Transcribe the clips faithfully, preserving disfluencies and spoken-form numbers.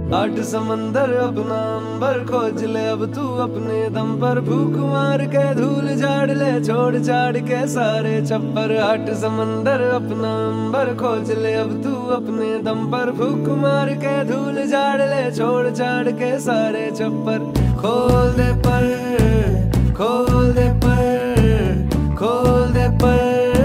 आठ समंदर अपना अंबर खोज ले अब तू अपने दम पर, भूख मार के धूल झाड़ ले छोड़ छाड़ के सारे छप्पर। आठ समंदर अपना अंबर खोज ले अब तू अपने दम पर, भूख मार के धूल झाड़ ले छोड़ छाड़ के सारे छप्पर। खोल दे पर खोल दे पर खोल दे पर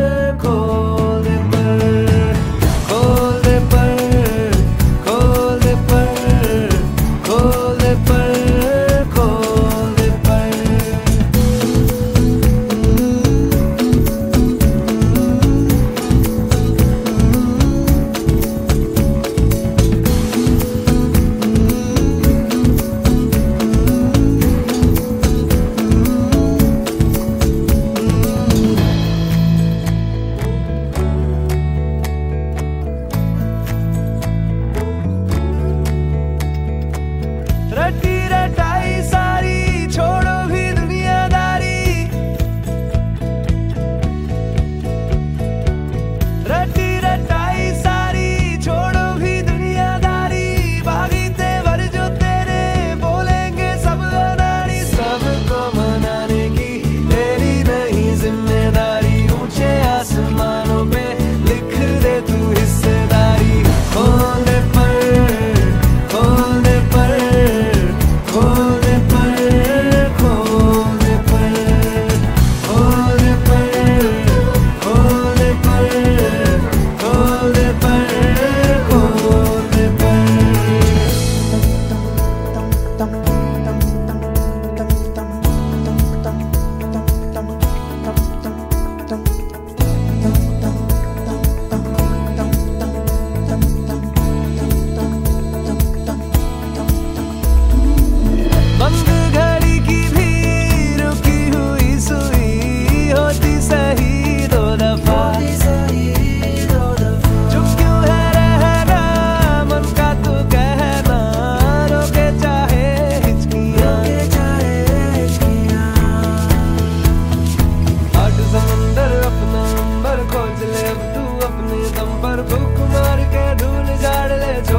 रटी रटाई सारी छोड़ो भी दुनियादारी, रटी रटाई सारी छोड़ो भी दुनियादारी। भागी तेवर जो तेरे बोलेंगे सब अनाड़ी, सबको मनाने की तेरी नहीं जिम्मेदारी। ऊंचे आसमानों पे लिख दे तू हिस्सेदारी। खोल दे पर खोल दे पर खोल दे पर खोल दे पर खोल दे पर खोल दे पर खोल दे पर खोल दे पर। बंद घड़ी की भी रुकी हुई सुई होती सही दो दफा। चुप क्यों है रहना मन का तू कहना, रोके चाहे हिचकियां। आठ समंदर अपना अंबर खोज ले अब तू अपने दम पर, भूख मार के धूल झाड़ ले